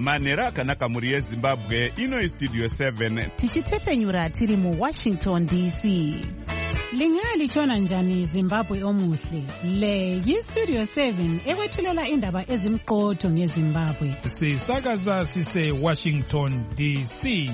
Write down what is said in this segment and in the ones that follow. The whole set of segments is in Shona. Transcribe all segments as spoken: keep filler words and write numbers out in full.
manhero akanaka mhuri yezimbabwe. Ino Studio seven tichitepfenyura tiri muwashington D C. Lingalitshona njani Zimbabwe omuhle? Le yi-Studio seven ekwethulela indaba ezimqotho ngeZimbabwe. Sisakaza sise Washington D C.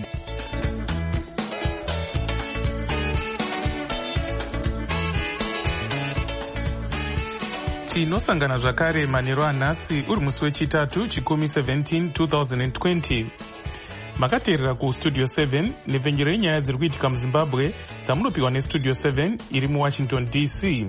Tinosangana zvakare manhero anhasi uri musi wechitatu chikumi seventeen twenty twenty. Makateerera kuStudio seven nepfenyuro yenyaya dziri kuitika muZimbabwe dzamunopiwa neStudio seven iri muWashington D C.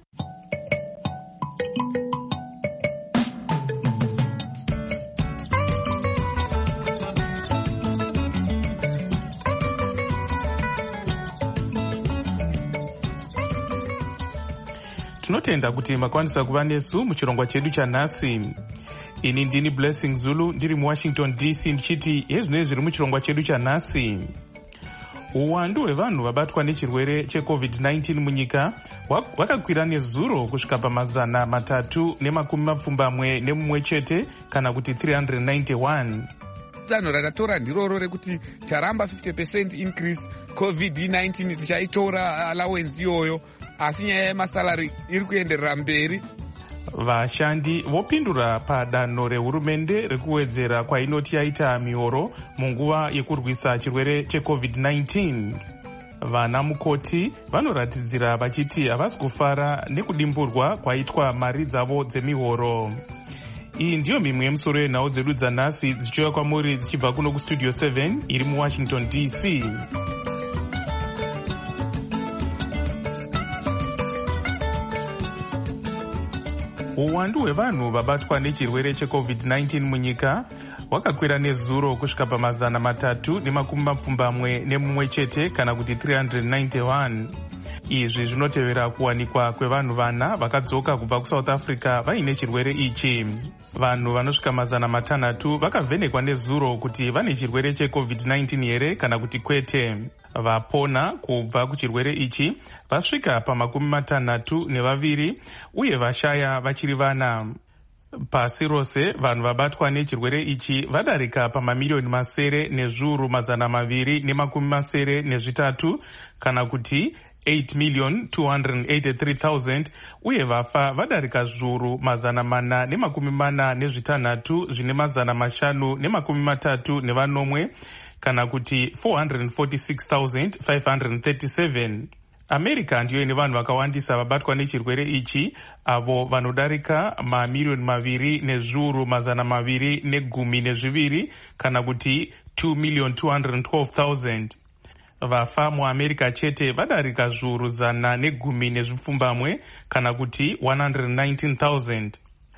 Tinotenda kuti makwanisa kuva nesu muchirongwa chedu chanhasi. Ini ndini Blessing Zulu ndiri muWashington D C ndichiti hezvinenge zviri muchirongwa chedu chanhasi. Uwandu hwevanhu vabatwa nechirwere checovid nineteen munyika hwakakwira nezuro kusvika pamazana matatu nemakumi mapfumbamwe nemumwe chete kana kuti three hundred ninety-one. Danho rakatora ndiroro rekuti taramba fifty percent increase covid nineteen tichaitora allowance iyoyo, asi nyaya yemasalari iri kuenderera mberi. Vashandi vopindura padanho rehurumende rekuwedzera kwainoti yaita mihoro munguva yekurwisa chirwere checovid nineteen. Vana mukoti vanoratidzira vachiti havasi kufara nekudimburwa kwaitwa mari dzavo dzemihoro. Iyi ndiyo mimwe yemusoro yenhau dzedu dzanhasi dzichiuya kwamuri dzichibva kuno kuStudio seven iri muWashington D C. Uwandu hwevanhu vabatwa nechirwere checovid nineteen munyika hwakakwira nezuro kusvika pamazana matatu nemakumi mapfumbamwe nemumwe chete kana kuti three hundred ninety-one. Izvi zvinotevera kuwanikwa kwevanhu vana vakadzoka kubva kuSouth Africa vaine chirwere ichi. Vanhu vanosvika mazana matanhatu vakavhenekwa nezuro kuti vane chirwere checovid nineteen here kana kuti kwete. Vapona kubva kuchirwere ichi vasvika pamakumi matanhatu nevaviri uye vashaya vachiri vana. Pasi rose vanhu vabatwa nechirwere ichi vadarika pamamiliyoni masere nezviuru mazana maviri nemakumi masere nezvitatu kana kuti eight million two hundred eighty-three thousand uye vafa vadarika zviuru mazana mana nemakumi mana nezvitanhatu zvine mazana mashanu nemakumi matatu nevanomwe kana kuti four hundred forty-six thousand five hundred thirty-seven. America ndiyo ine vanhu vakawandisa vabatwa nechirwere ichi, avo vanodarika mamiliyoni maviri nezviuru mazana maviri negumi nezviviri kana kuti two million two hundred twelve thousand. Vafa muAmerica chete vadarika zviuru zana negumi nezvipfumbamwe kana kuti one hundred nineteen thousand.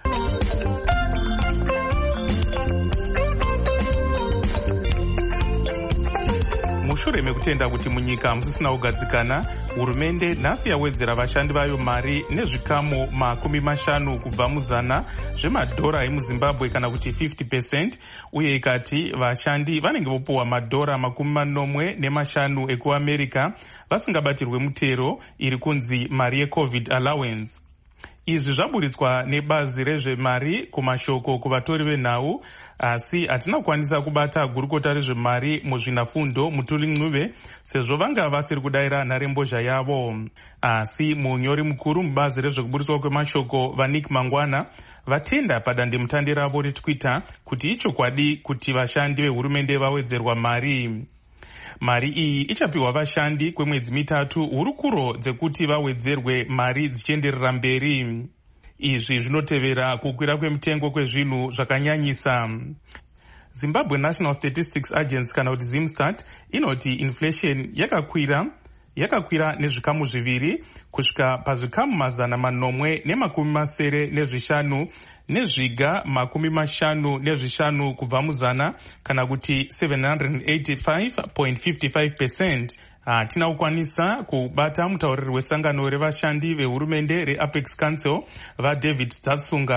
Mushure mekutenda kuti munyika musisina kugadzikana, hurumende nhasi yawedzera vashandi vayo mari nezvikamu makumi mashanu kubva muzana zvemadhora emuZimbabwe kana kuti fifty percent, uye ikati vashandi vanenge vopuwa madhora makumi manomwe nemashanu ekuAmerica vasingabatirwe mutero iri kunzi mari yecovid allowance. Izvi zvaburitswa nebazi rezvemari kumashoko kuvatori venhau, asi hatina kukwanisa kubata gurukota rezvemari muzvinafundo Mutuli Ncube sezvo vanga vasiri kudayira nharembozha yavo. Asi munyori mukuru mubazi rezvekuburiswa kwemashoko vaNick Mangwana vatenda padandemutande ravo reTwitter kuti ichokwadi kuti vashandi vehurumende vawedzerwa mari. Mari iyi ichapiwa vashandi kwemwedzi mitatu hurukuro dzekuti vawedzerwe mari dzichienderera mberi. Izvi zvinotevera kukwira kwemitengo kwezvinhu zvakanyanyisa. Zimbabwe National Statistics Agency kana kuti Zimstat inoti inflation yakakwira yakakwira nezvikamu zviviri kusvika pazvikamu mazana manomwe nemakumi masere nezvishanu nezviga makumi mashanu nezvishanu kubva muzana kana kuti seven hundred eighty-five point five five percent. Hatina kukwanisa kubata mutauriri wesangano revashandi vehurumende reApex Council vaDavid Statsunga.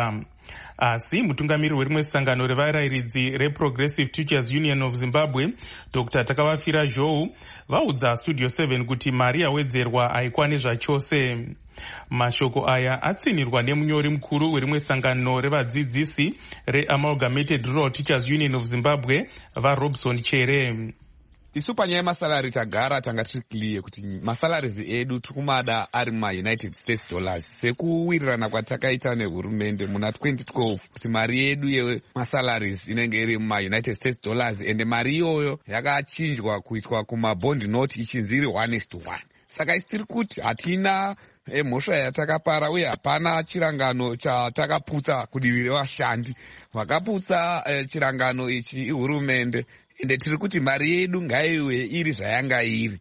asi mutungamiri werimwe sangano revarayiridzi reProgressive Teachers Union of Zimbabwe Dr Takavafira Zhou vaudza Studio seven kuti mari yawedzerwa haikwani zvachose. Mashoko aya atsinirwa nemunyori mukuru werimwe sangano revadzidzisi reAmalgamated Rural Teachers Union of Zimbabwe vaRobson Chere. Isu panyaya masalari tagara tanga tiri clear kuti masalaries edu tikumada ari ma-United States dollars sekuwirirana kwatakaita nehurumende muna twenty twelve kuti mari yedu yemasalaries inenge iri ma-United States dollars ende mari iyoyo yakachinjwa kuitwa kumabond note ichinzi iri one is to one. Saka isi tiri kuti hatina mhosva yatakapara uye hapana chirangano chatakaputsa kudivi revashandi. Vakaputsa eh, chirangano ichi ihurumende. Ende tiri kuti mari yedu ngaiwe iri zvayanga iri.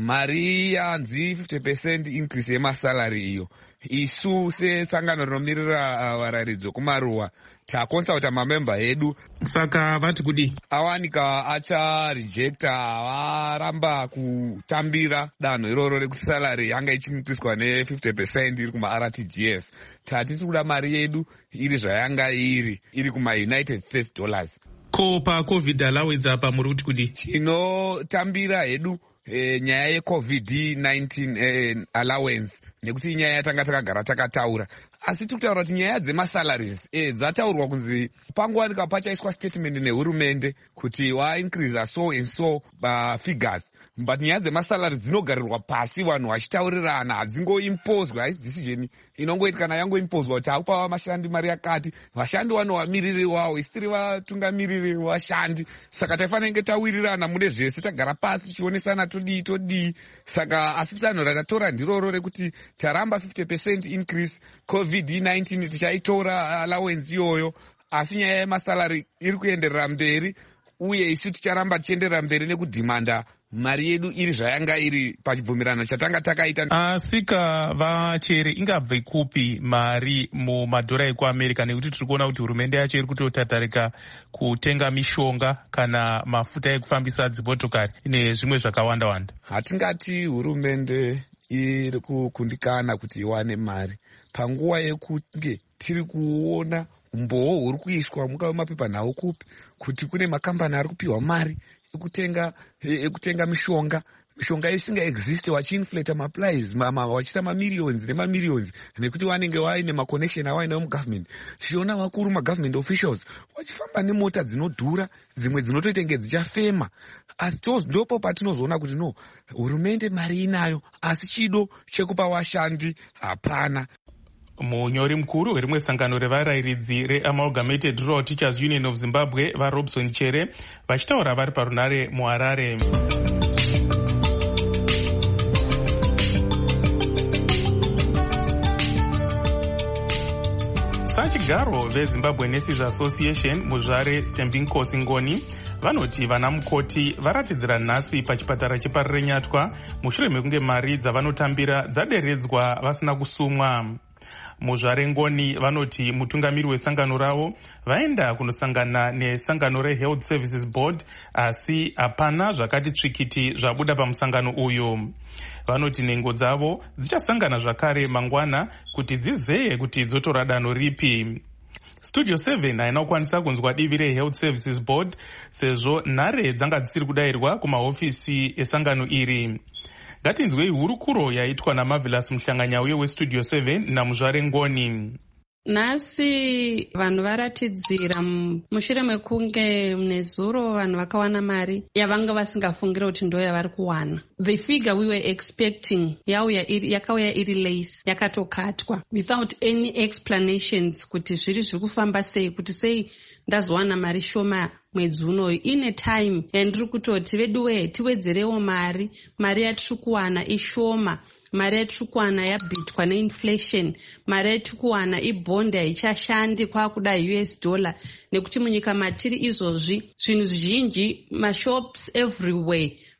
Mari yanzi fifty percent increase yemasalary iyo. Isu sesangano rinomirira uh, varayiridzi kumaruwa takonsulta mamemba edu. Saka vati kudi awanika acha rejecta varamba kutambira danho iroro rekuti salary yanga ichiinkriswa ne fifty percent iri kuma R T G S. Tatisi kuda mari yedu iri zvayanga iri iri kuma United States dollars. Ko pa COVID allowance apa muri kuti kudi tinotambira hedu e, nyaya yeCovid nineteen e, allowance nekuti nyaya yatanga takagara takataura, asi tikutaura kuti nyaya dzemasalaries e, dzataurwa kunzi panguwanika pachaiswa statement nehurumende kuti waincrease so and so uh, figures, but nyaya dzemasalaries dzinogarirwa pasi vanhu vachitaurirana, hadzingoimpozwa. Haisi decision inongoita kana yangoimpozwa kuti akupa vashandi mari yakati, vashandi vanova miriri wavo, isitiri vatungamiriri vashandi. Saka taifanira kunge tawirirana mune zvese, tagara pasi tichionesana todii todii. Saka asi danho ratatora ndiroro rekuti taramba fifty percent increase, COVID nineteen tichaitora allowance iyoyo, asi nyaya yemasalary iri kuenderera mberi uye isu ticharamba tichienderera mberi nekudhimanda mari yedu iri zvayanga iri pachibvumirano chatanga takaita. Asika vachere ingabve kupi mari mumadhora ekuAmerica, nekuti tiri kuona kuti hurumende yacho iri kutotatarika kutenga mishonga kana mafuta ekufambisa dzimotokari nezvimwe zvakawanda wanda. Hatingati hurumende iri kukundikana kuti iwane mari panguva yekunge tiri kuona umbowo huri kuiswa mungava mapepanhau kupi kuti kune makambani ari kupiwa mari ekutenga ekutenga mishonga mishonga isinga exist, wachiinflata maprice wachiisa mamillions nemamillions nekuti wanenge waine maconnection awainawo mugovernment. Tichiona vakuru magovernment officials wachifamba nemota dzinodhura, dzimwe dzinotoita kunge dzichafema, asi ndopo patinozoona kuti no, hurumende mari inayo asi chido chekupa vashandi hapana. Munyori mukuru werimwe sangano revarayiridzi reAmalgamated Rural Teachers Union of Zimbabwe vaRobson Chere vachitaura vari parunare muHarare. Sachigaro veZimbabwe Nurses Association muzvare Stembinkosi Ngoni vanoti vana mukoti varatidzira nhasi pachipatara cheParire Nyatwa mushure mekunge mari dzavanotambira dzaderedzwa vasina kusumwa. Muzvare Ngoni vanoti mutungamiri wesangano ravo vaenda kunosangana nesangano reHealth Services Board, asi hapana zvakati tsvikiti zvabuda pamusangano uyu. Vanoti nhengo dzavo dzichasangana zvakare mangwana kuti dzizeye kuti dzotora danho ripi. Studio seven haina kukwanisa kunzwa divi reHealth Services Board sezvo nhare dzanga dzisiri kudayirwa kumahofisi esangano iri. Ngatinzwei hurukuro yaitwa naMarvelous Muhlanganyauye weStudio seven namuzvare Ngoni. Nhasi vanhu varatidzira mushure mekunge nezuro vanhu vakawana mari yavanga vasingafungira kuti ndo yavari kuwana. The figure we were expecting yakauya iri lace, yakatokatwa without any explanations kuti zviri zviri kufamba sei, kuti sei ndazowana mari shoma mwedzi unoyu ine time yandiri kutoti veduwe tiwedzerewo mari mari yatiri kuwana ishoma, mari yatiri kuwana yabhitwa neinflation, mari yatiri kuwana ibhondi haichashandi kwakuda U S dollar, nekuti munyika matiri izvozvi zvinhu zvizhinji mashops everywhere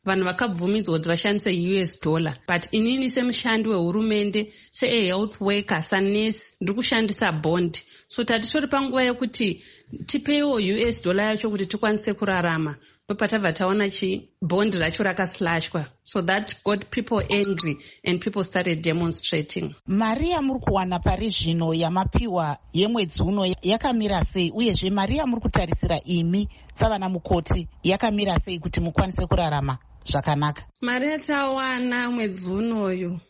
vanhu vakabvumidzwa kuti vashandise U S dollar, but inini semushandi wehurumende, se-health worker, sanesi, ndiri kushandisa bond. So tatitori panguva yekuti tipewo U S dollar yacho kuti tikwanise kurarama, ndopatabva taona chi bond racho rakaslashwa. So that got people angry and people started demonstrating. Mari yamuri kuwana pari zvino yamapiwa yemwedzi uno yakamira sei, uyezve mari yamuri kutarisira imi savana mukoti yakamira sei kuti mukwanise kurarama zvakanaka? Mari yatawana mwedzi unoyu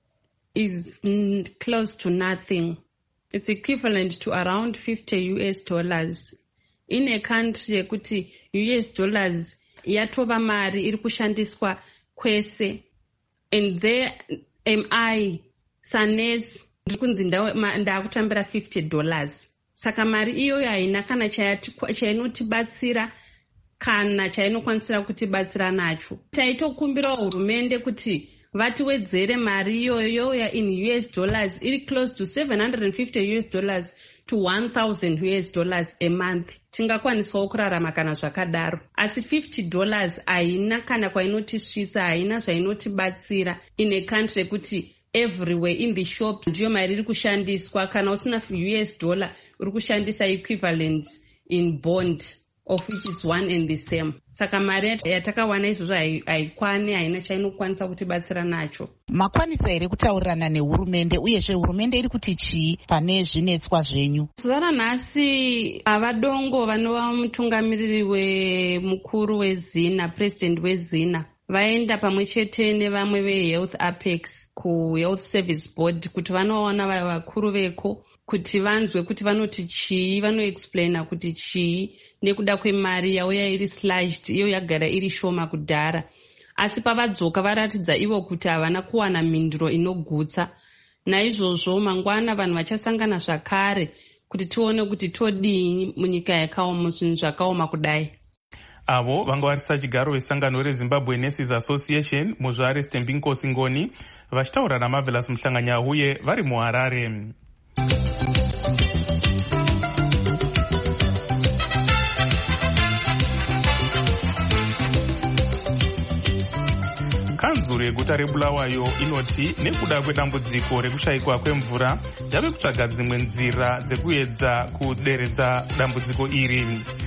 is close to nothing. It's equivalent to around fifty U S dollars. In a country yekuti U S dollars yatova mari iri kushandiswa kwese, and there am I sanes ndiri kunzi ndakutambira fifty dollars. Saka mari iyoyo haina kana chainotibatsira kana chainokwanisira kutibatsira nacho. Taitokumbira hurumende kuti vatiwedzere mari iyoyo ya in U S dollars iri close to seven hundred fifty U S dollars to one thousand U S dollars a month. Tingakwanisawo kurarama kana zvakadaro. Asi fifty dollars haina kana kwainotisvitsa, haina zvainotibatsira in a country kuti everywhere in the shops ndiyo mari iri kushandiswa. Kana usina U S dollar uri kushandisa equivalent in bond of which is one and the same. Saka mari yatakawana izvozvo haikwani, haina chainokwanisa kutibatsira nacho. Makwanisa here kutaurirana nehurumende, uyezve hurumende iri kuti chii pane zvinetswa zvenyu? Zuva ranhasi avadongo vanova mutungamiriri wemukuru wezina, president wezina, vaenda pamwe chete nevamwe vehealth apex kuhealth service board kuti vanoona vakuru veko kuti vanzwe kuti vanoti chii, vanoexplaina kuti chii nekuda kwemari yauya iri slashed, iyo yagara iri shoma kudhara. Asi pavadzoka varatidza ivo kuti havana kuwana mhinduro inogutsa. Naizvozvo mangwana vanhu vachasangana zvakare kuti tione kuti todii munyika yakaoma, zvinhu zvakaoma kudai. Avo vanga varisa chigaro vesangano reZimbabwe Nurses Association muzvare Stembinkosi Ngoni vachitaura naMarvelous Muhlanganya uye vari muHarare. Kanzuru yeguta reBulawayo inoti nekuda kwedambudziko rekushayikwa kwemvura yave kutsvaga dzimwe nzira dzekuedza kuderedza dambudziko iri.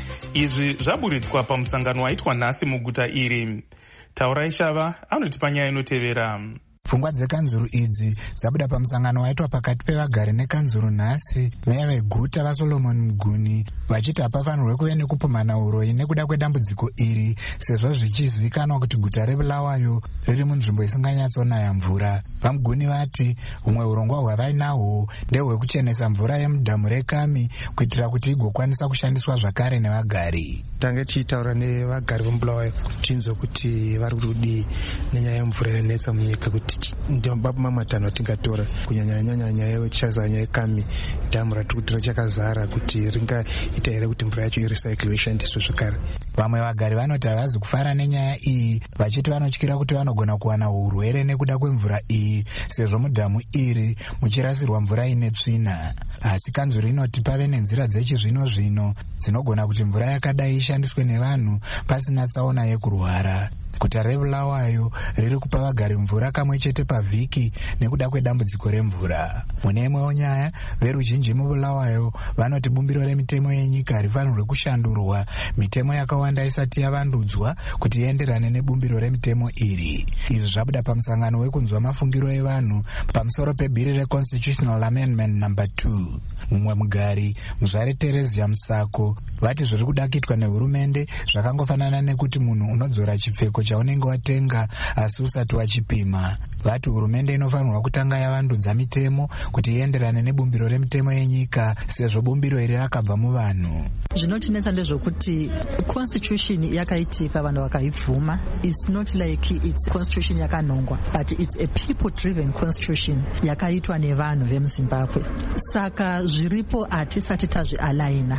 Izvi zvaburitswa pamusangano waitwa nhasi muguta iri. Taurai Shava anoti panyaya inotevera. Pfungwa dzekanzuru idzi dzabuda pamusangano waitwa pakati pevagari nekanzuru nhasi. Meya veguta vaSolomon Muguni vachiti hapafanirwe kuve nekupumhana uroyi nekuda kwedambudziko iri, sezvo zvichizivikanwa kuti guta reBulawayo riri munzvimbo isinganyatsonaya mvura. VaMuguni vati humwe urongwa hwavainahwo ndehwekuchenesa mvura yemudhamu reKami kuitira kuti igokwanisa kushandiswa zvakare nevagari. Tange tichitaura nevagari veMbulawayo tinzwe kuti vari kudii nenyaya yemvura inonetsa munyika, kuti ndamababu mamatano atingatora kunyanya nyanya nyaya yechichaza nyaya yeKami dhamu ratiri kuti rachakazara kuti ringaita here kuti mvura yacho irecycle ishandiswe zvakare. Vamwe vagari vanoti havazi kufara nenyaya iyi, vachiti vanotyira kuti vanogona kuwana urwere nekuda kwemvura iyi, sezvo mudhamu iri muchirasirwa mvura ine tsvina. Asi kanzuru inoti pave nenzira dzechizvino zvino dzinogona kuti mvura yakadai ishandiswe nevanhu pasina tsaona yekurwara. Guta reBulawayo riri kupa vagari mvura kamwe chete pavhiki nekuda kwedambudziko remvura. Mune imwewo nyaya, veruzhinji muBulawayo vanoti bumbiro remitemo yenyika harifanirwe kushandurwa, mitemo yakawanda isati yavandudzwa kuti ienderane nebumbiro remitemo iri. Izvi zvabuda pamusangano wekunzwa mafungiro evanhu pamusoro pebhiri reConstitutional Amendment number two. Mumwe mugari, muzvare Terezia Musako, vati zviri kuda kuitwa nehurumende zvakangofanana nekuti munhu unodzora chipfeko chaunenge watenga asi usati wachipima. Vati hurumende inofanirwa kutanga yavandudza mitemo kuti ienderane nebumbiro remitemo yenyika, sezvo bumbiro iri rakabva muvanhu. Zvinotinetsa ndezvokuti constitution yakaitika vanhu vakaibvuma. It's not like it's constitution yakanongwa, but it's a people driven constitution yakaitwa nevanhu vemuZimbabwe. Saka zviripo hatisati tazvialaina.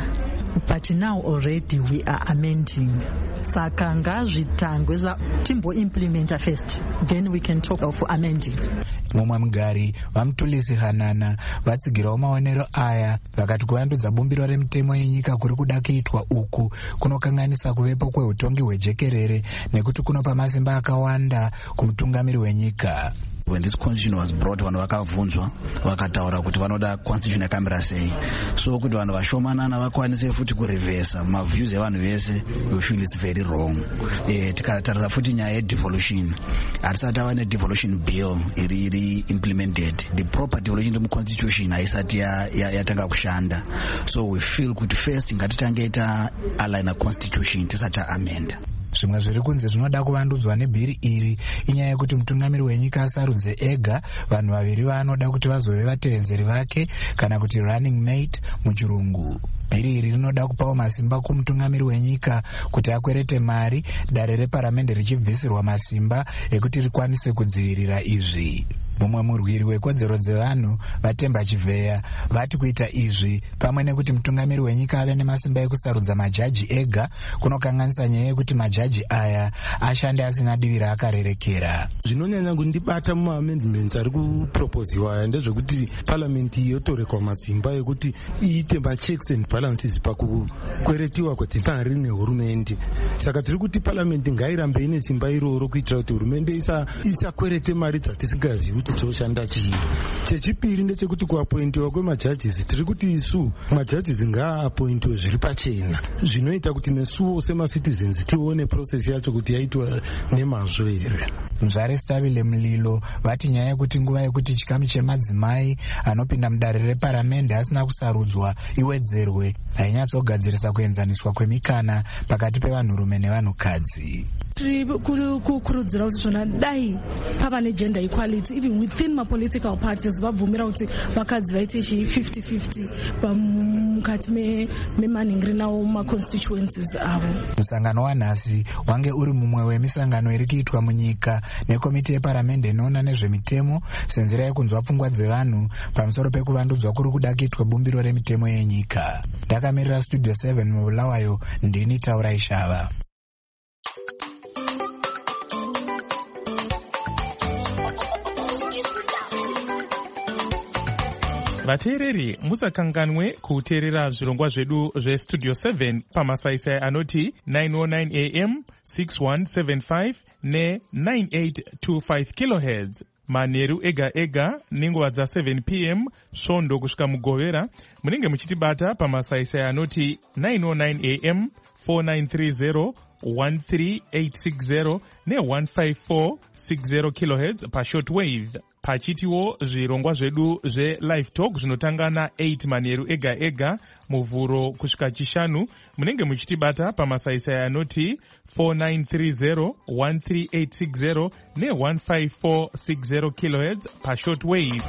but now already we are amending. Saka ngazvitangwe timboimplementa first, then we can talk of amending. Mumwe mugari vamutulisi Hanana vatsigirawo maonero aya vakati kuvandudza bumbiro remutemo yenyika kuri kuda kuitwa uku kunokanganisa kuvepo kweutongi hwejekerere nekuti kunopa masimba akawanda kumutungamiri wenyika. When this constitution was brought, vanhu vakavhunzwa vakataura kuti vanoda constitution yakamira sei, so kuti vanhu vashomanana vakwanise futi kurevhesa maviews evanhu vese, we feel it's very wrong. Eh, tikatarisa futi nyaya yedevolution, hatisati ava nedevolution bill iri iri implemented. The proper devolution muconstitution haisati yatanga kushanda, so we feel kuti first ngatitange ta align constitution tisati amenda. Zvimwe zviri kunze zvinoda kuvandudzwa nebhiri iri inyaya yekuti mutungamiri wenyika asarudze ega vanhu vaviri vanoda kuti vazove vatevedzeri vake kana kuti running mate muchirungu. Bhiri iri rinoda kupawo masimba kumutungamiri wenyika kuti akwerete mari, dare reparamende richibvisirwa masimba ekuti rikwanise kudzivirira izvi. Mumwe murwiri wekodzero dzevanhu Vatemba Chivheya vati kuita izvi pamwe nekuti mutungamiri wenyika ave nemasimba ekusarudza majaji ega kunokanganisa nyaya yekuti majaji aya ashande asina divi raakarerekera. Zvinonyanya kundibata mumaamendments ari kuproposiwa aya ndezvekuti paramende yotorekwa masimba ekuti iite machecks and balances pakukweretiwa kwedzimari nehurumende. Saka tiri kuti paramende ngairambe ine simba iroro kuitira kuti hurumende isakwerete mari dzatisingazivi kuti dzoshanda chii. Chechipiri ndechekuti kuapointiwa kwemajajisi tiri kuti isu majajisi ngaapointiwe zviri pachena, zvinoita kuti nesuwo semacitizens tione process yacho kuti yaitwa nemazvo here. Mzvare Stavile Mulilo vati nyaya yekuti nguva yekuti chikamu chemadzimai anopinda mudare reparamende asina kusarudzwa iwedzerwe hainyatsogadzirisa kuenzaniswa kwemikana pakati pevanhurume nevanhukadzi. Tiri kukurudzira kuti zvona dai pava negender equality even within ma political parties vabvumira kuti vakadzi vaite chi fifty fifty mukati memanhingiri nawo maconstituencies avo. Musangano wanhasi wange uri mumwe wemisangano iri kuitwa munyika nekomiti yeparamende inoona nezvemitemo senzira yekunzwa pfungwa dzevanhu pamusoro pekuvandudzwa kuri kuda kuitwa bumbiro remitemo yenyika. Ndakamirira Studio seven mubulawayo, ndini Taurai Shava. Vateereri musakanganwe kuteerera zvirongwa zvedu zvestudio seven pamasaisai anoti nine oh nine a m, six one seven five ne nine eight two five kilohertz manheru ega ega nenguva dza seven p m svondo kusvika mugovera. Munenge muchitibata pamasaisai anoti nine oh nine a m, four nine three zero, one three eight six zero ne one five four six zero kilohertz pashortwave. Pachitiwo zvirongwa zvedu zve-live talk zvinotanga na eight manheru ega ega muvhuro kusvika chishanu. Munenge muchitibata pamasaisai anoti four nine three zero, one three eight six zero ne one five four six zero kilohertz pashortwave.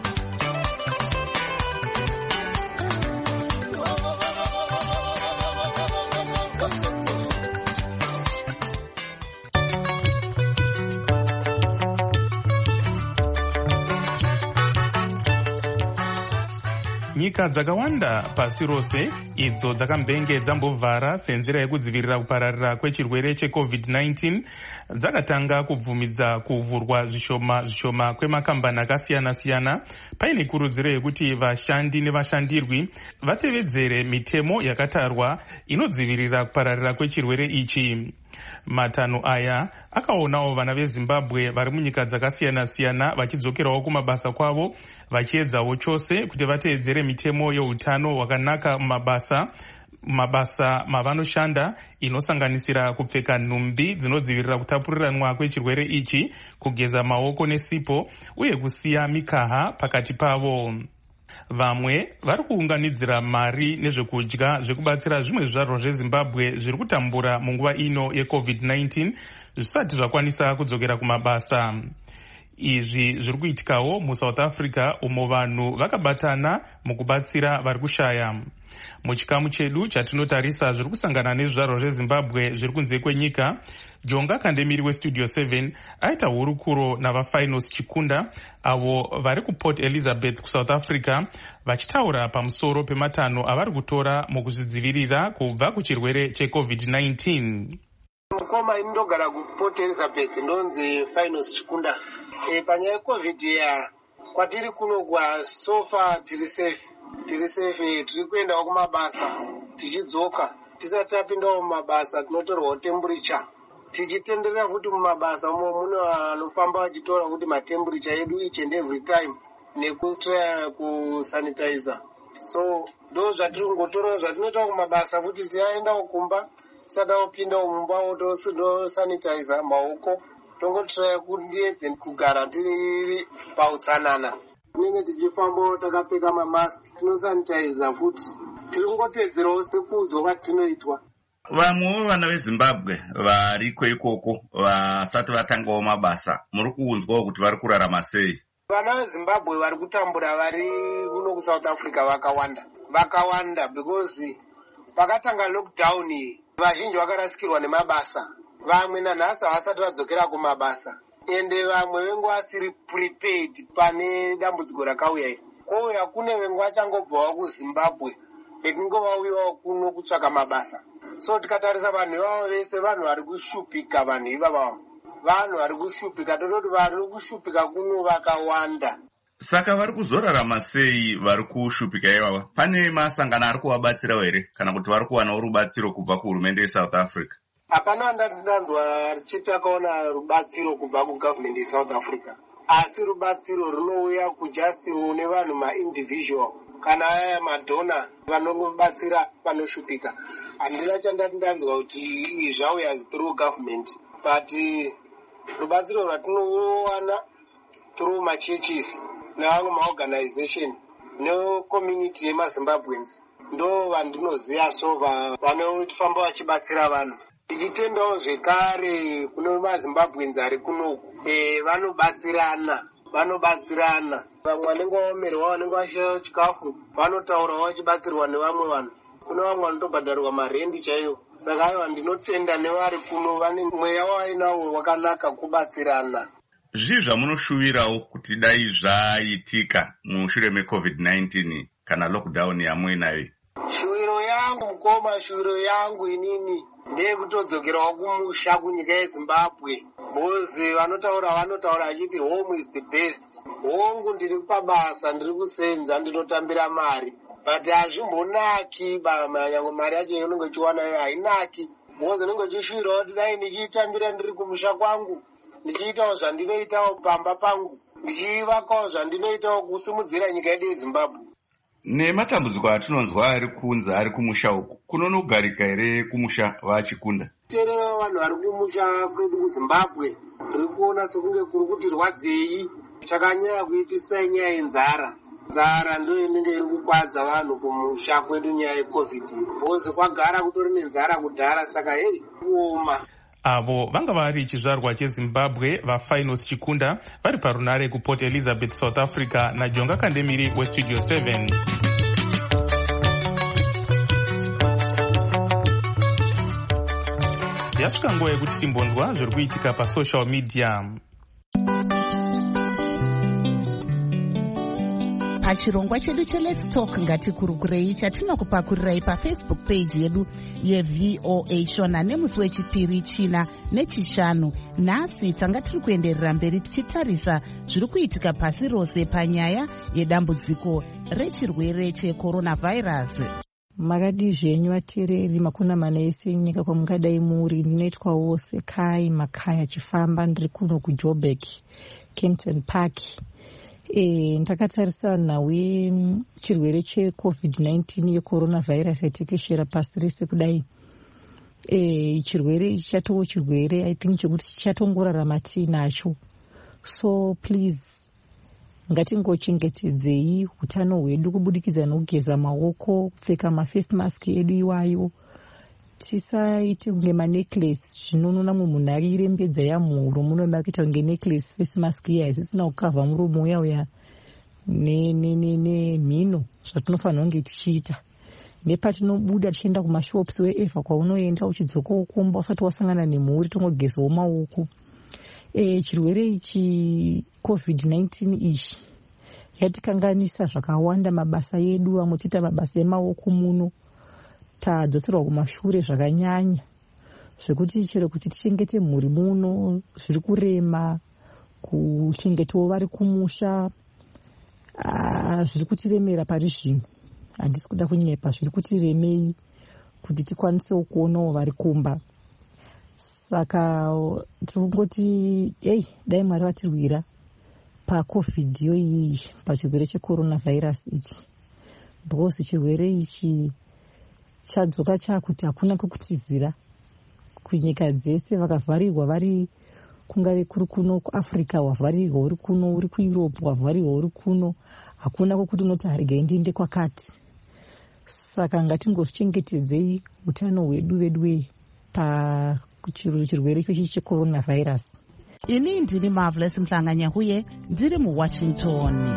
Nyika dzakawanda pasi rose idzo dzakambenge dzambovhara senzira yekudzivirira kupararira kwechirwere checovid nineteen dzakatanga kubvumidza kuvhurwa zvishoma zvishoma kwemakambani akasiyana-siyana paine kurudziro yekuti vashandi nevashandirwi vatevedzere mitemo yakatarwa inodzivirira kupararira kwechirwere ichi. Matanho aya akaonawo vana veZimbabwe vari munyika dzakasiyana-siyana vachidzokerawo kumabasa kwavo vachiedzawo chose kuti vateedzere mitemo yeutano hwakanaka mumabasa mabasa mavanoshanda inosanganisira kupfeka nhumbi dzinodzivirira kutapuriranwa kwechirwere ichi, kugeza maoko nesipo uye kusiya mikaha pakati pavo. Vamwe vari kuunganidzira mari nezvekudya zvekubatsira zvimwe zvizvarwa zveZimbabwe zviri kutambura munguva ino yecovid nineteen zvisati zvakwanisa kudzokera kumabasa. Izvi zviri kuitikawo muSouth Africa umo vanhu vakabatana mukubatsira vari kushaya. Muchikamu chedu chatinotarisa zviri kusangana nezvizvarwa zveZimbabwe zviri kunze kwenyika, Jonga Kandemiri weStudio seven aita hurukuro navaFinals Chikunda avo vari kuPort Elizabeth kuSouth Africa vachitaura pamusoro pematanho avari kutora mukuzvidzivirira kubva kuchirwere cheCovid nineteen. Mukoma inogara kuPort Elizabeth ndonzi Finals Chikunda. E, panyaya yeCovid ya kwatiri kunogwa sofa tiri safe. Tiri safe, tiri kuendawo kumabasa tichidzoka. Tisati tapindawo mumabasa tinotorwa temperature. Tichitenderera futi mumabasa umo mune vanofamba vachitora kuti matemperature edu each and every time nekutraya kusanitizer. So ndo zvatiri kungotora zvatinoita kumabasa futi tiaendawo kumba tisati tapindawo mumba tosanitizer maoko. Tongotraya kundiedze kugara tiri pautsanana. Tinenge tichifamba takapfeka mamask, tinosanitizer futi. Tiri kungotedzerawo sekuudzwa kwatinoitwa. Vamwewo vana veZimbabwe variko ikoko vasati vatangawo mabasa, muri kuunzwawo kuti vari kurarama sei? Vana veZimbabwe vari kutambura vari kuno kuSouth Africa vakawanda. Vakawanda because pakatanga lockdown vazhinji vakarasikirwa nemabasa. Vamwe nanhasi havasati vadzokera kumabasa. Ende vamwe vengu vasiri prepared pane dambudziko rakauya iri. Kouya kune vengu vachangobvawo kuZimbabwe vekungovauyawo kuno kutsvaka mabasa. So tikatarisa vanhu ivavo vese vanhu vari kushupika, vanhu ivavo vanhu vari kushupika, tototi vari kushupika kuno vakawanda. Saka vari kuzorarama sei vari kushupika ivava? Pane masangano ari kuvabatsirawo here kana kuti vari kuwanawo rubatsiro kubva kuhurumende yeSouth Africa? Hapana wandandanzwa richiti akaona rubatsiro kubva kugovernment yeSouth Africa. Asi rubatsiro runouya kujust une vanhu ma-individual kana aya madhona vanobatsira vanoshupika. Handina chandati ndanzwa kuti zvauya through government, but rubatsiro rwatinowana through machurches nevamwe maorganization necommunity yemaZimbabweans ndo vandinoziva so vanofamba vachibatsira vanhu. Tichitendawo zvekare kune maZimbabweans ari kunoku, e, vanobatsirana vanobatsirana vamwe vanenge vaomerwa vanenge vashaya chikafu vanotaurawo vachibatsirwa nevamwe vanhu. Kune vamwe vanotobhadharwa marendi chaiwo. Saka aiwa ndinotenda nevari kuno vane mweya wainawo wakanaka kubatsirana. Zvii zvamunoshuvirawo kuti dai zvaitika mushure meCovid nineteen kana lockdown yamuinayo? Shuviro yangu mukoma, shuviro yangu inini ndeyekutodzokerawo kumusha kunyika yeZimbabwe. Bozi vanotaura vanotaura achiti home is the best. Hongu ndiri pabasa, ndiri kusenza, ndinotambira mari. But hazvimbonaki nyangwe mari yacho inenge ichiwanayo hainaki. Bozi ndinenge ichishuvirawo kuti dai ndichitambira ndiri kumusha kwangu, ndichiitawo zvandinoitawo pamba pangu, ndichivakawo zvandinoitawo kusimudzira nyika yedu yeZimbabwe. Nematambudziko atinonzwa ari kunze ari kumusha uku, kunonogarika here kumusha vaChikunda? Terera vanhu vari kumusha kwedu kuZimbabwe tiri kuona sekunge kuri kuti rwadzei. Chakanyanya kuipisa nyaya yenzara. Nzara ndo inenge iri kukwadza vanhu kumusha kwedu nyaya yeCovid. Bozi kwagara kutori nenzara kudhara, saka hei kuoma. Avo vanga vari chizvarwa cheZimbabwe vaFinals Chikunda vari parunare kuPort Elizabeth South Africa naJonga Kandemiri weStudio seven. Yasvika nguva yekuti timbonzwa zviri kuitika pasocial media. Pachirongwa chedu cheLet's Talk ngatikurukurei chatinokupakurirai pafacebook page yedu yeV O A Shona nemusi wechipiri, china nechishanu. Nhasi tanga tiri kuenderera mberi tichitarisa zviri kuitika pasi rose panyaya yedambudziko rechirwere cheCoronavirus. Makadi zvenyu vateereri makuna mana ese nyika kwamungadai muri, ndinoitwawo sekai makaya achifamba ndiri kuno kuJoburg, Kempton Park. E, ndakatarisa nawe chirwere cheCovid nineteen yeCoronavirus yatekeshera pasi rese kudai. E, chirwere chatowo chirwere I think chekuti chatongorarama tinacho. So please ngatingochengetedzei utano hwedu kubudikidza nokugeza maoko, kupfeka maface mask edu iwayo, tisaite kunge manecklace zvinonona munhu arirembedza yamhuro munoda kuita kunge necklace face mask iya isisina kukavha muromo uya uya nemhino zvatinofanira kunge tichiita. Nepatinobuda tichienda kumashops weevha kwaunoenda uchidzoka ukomba usati wasangana nemhuri tongogezawo maoko. E, chirwere ichi covid nineteen ichi yatikanganisa zvakawanda mabasa edu, amwe tiita mabasa emaoko muno tadzoserwa kumashure zvakanyanya zvekuti chero kuti tichengete mhuri muno zviri kurema, kuchengetawo vari kumusha zviri kutiremera pari zvino. Handisi kuda kunyepa, zviri kutiremei kuti tikwanisewo kuonawo vari kumba. Saka tiri kungoti ei dai Mwari vatirwira pacovid yo iyi, pachirwere cheCoronavirus ichi, because chirwere ichi chadzoka chakuti hakuna kwekutizira kunyika dzese. Vakavharirwa vari kungave kuri kuno kuAfrica, wavharirwa uri kuno, uri kuEurope wavharirwa uri kuno, hakuna kwekuti unoti haregai ndiende kwakati. Saka ngatingozvichengetedzei utano hwedu vedu pachirwere ichochi cheCoronavirus. Ini ndini Marvelous Mhlanganyahuye ndiri muWashington.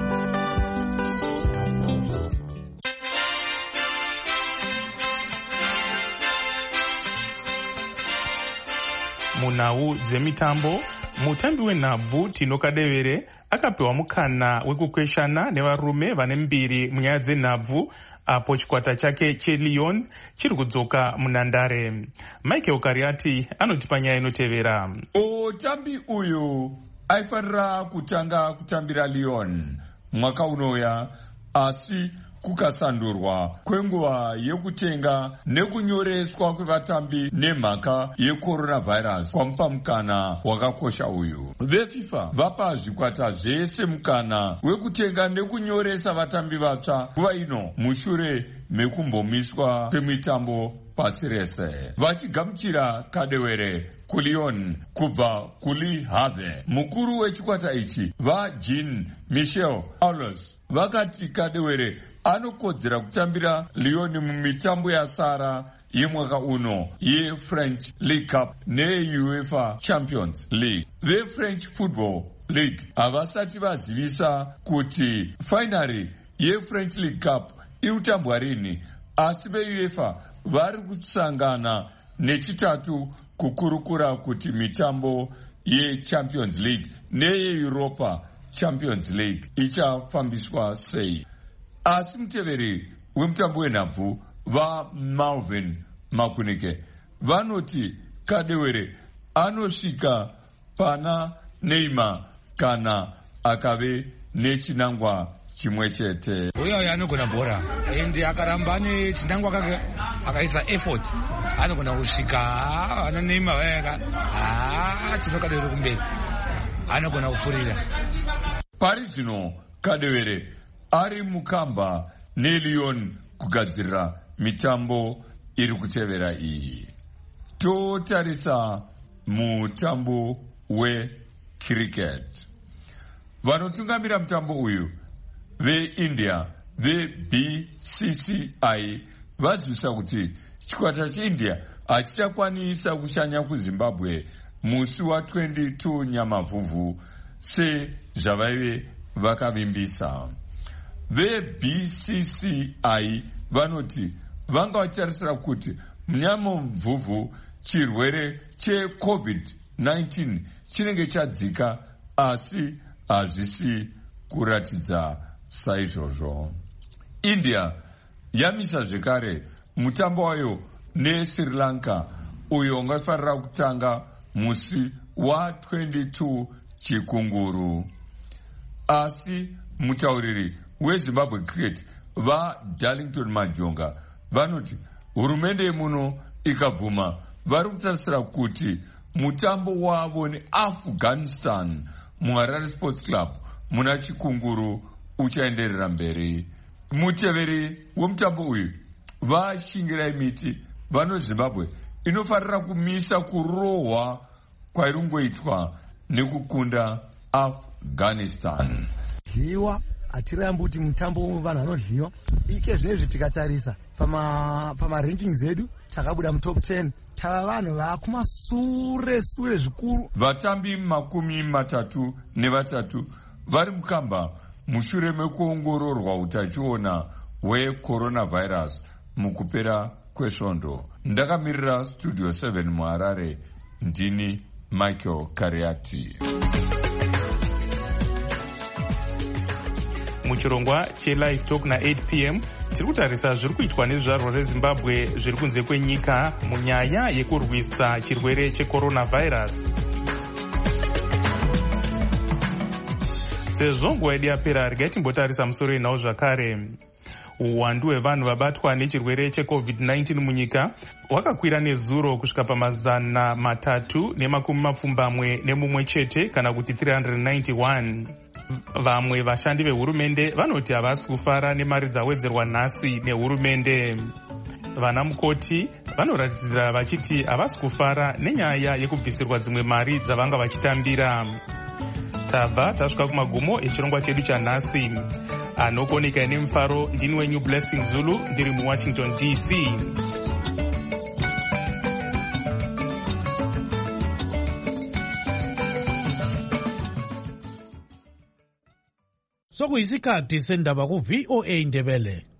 Munhau dzemitambo, mutambi wenhabvu Tino Kadewere akapiwa mukana wekukweshana nevarume vane mbiri munyaya dzenhabvu apo chikwata chake cheLyon chiri kudzoka munhandare. Michael Kariati anotipa nyaya inotevera. Mutambi uyu aifanira kutanga kutambira Lyon mwaka unouya, asi kukasandurwa kwenguva yekutenga nekunyoreswa kwevatambi nemhaka yeCoronavirus kwamupa mukana wakakosha uyu. VeFIFA vapa zvikwata zvese mukana wekutenga nekunyoresa vatambi vatsva nguva ino mushure mekumbomiswa kwemitambo pasi rese, vachigamuchira Kadewere kuLyon kubva kuLe Havre. Mukuru wechikwata ichi vaJean Michel Aulas vakati Kadewere anokodzera kutambira Lyon mumitambo yasara yemwaka uno yeFrench League Cup neUEFA Champions League. VeFrench Football League havasati vazivisa kuti fainari yeFrench League Cup iri kutambwa rini, asi veUEFA vari kusangana nechitatu kukurukura kuti mitambo yeChampions League neyeEuropa Champions League ichafambiswa sei. Asi muteveri wemutambo wenhabvu vaMalvin Makunike vanoti Kadewere anosvika pana Neymar kana akave nechinangwa chimwe chete. Uyo uyo anogona bhora ende akaramba ane chinangwa kake akaisa effort anogona kusvika. Ana Neymar vayaka ah Tino Kadewere kumberi anogona kufurira. Pari zvino Kadewere ari mukamba neLyon kugadzirira mitambo iri kutevera iyi. Totarisa mutambo wecricket. Vanotungamira mutambo uyu veIndia veB C C I vazivisa kuti chikwata cheIndia hachichakwanisa kushanya kuZimbabwe musi wa22 Nyamavhuvhu sezvavaive vakavimbisa. VeB C C I vanoti vanga vachitarisira kuti munyamavhuvhu chirwere cheCovid nineteen chinenge chadzika, asi hazvisi kuratidza saizvozvo. India yamisa zvekare mutambo wayo neSri Lanka uyo ungafanira kutanga musi wa22 Chikunguru, asi mutauriri weZimbabwe Cricket vaDarlington Majonga vanoti hurumende yemuno ikabvuma vari kutarisira kuti mutambo wavo neAfghanistan muHarare Sports Club muna Chikunguru uchaenderera mberi. Muteveri wemutambo uyu vashingirai miti vanoti Zimbabwe inofanira kumisa kurohwa kwairingoitwa nekukunda Afghanistan. Ziwa hatirambi kuti mutambo vanhu vanodliwa ike zvinezvi tikatarisa pamarankings edu takabuda mutop ten tava vanhu vakumasure sure zvikuru. Vatambi makumi matatu nevatatu vari mukamba mushure mekuongororwa utachiona hwecoronavirus mukupera kwesvondo. Ndakamirira studio seven muHarare, ndini Michael Kariati. Muchirongwa chelive talk na eight p m tiri kutarisa zviri kuitwa nezvizvarwa zveZimbabwe zviri kunze kwenyika munyaya yekurwisa chirwere checoronavirus. Sezvo nguva yedu yapera, regai timbotarisa musoro wenhau zvakare. Uwandu hwevanhu vabatwa nechirwere checovid nineteen munyika hwakakwira nezuro kusvika pamazana matatu nemakumi mapfumbamwe nemumwe chete, kana kuti three hundred ninety-one. Vamwe vashandi vehurumende vanoti havasi kufara nemari dzawedzerwa nhasi nehurumende. Vana mukoti vanoratidzira vachiti havasi kufara nenyaya yekubvisirwa dzimwe mari dzavanga vachitambira. Tabva tasvika kumagumo echirongwa chedu chanhasi. Anokoneka ine mufaro, ndini wenyu Blessing Zulu, ndiri muWashington D C. Sokuyisikhathi sendaba ku V O A Ndebele.